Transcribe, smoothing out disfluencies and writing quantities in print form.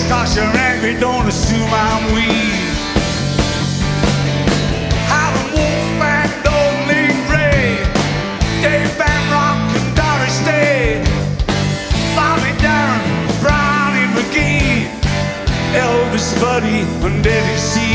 'cause you're angry, don't assume I'm weak. Howlin' Wolf and Old League Ray, Dave Van Rock and Doris Day, Bobby Darin, Brownie McGee, Elvis Buddy and Eddie C.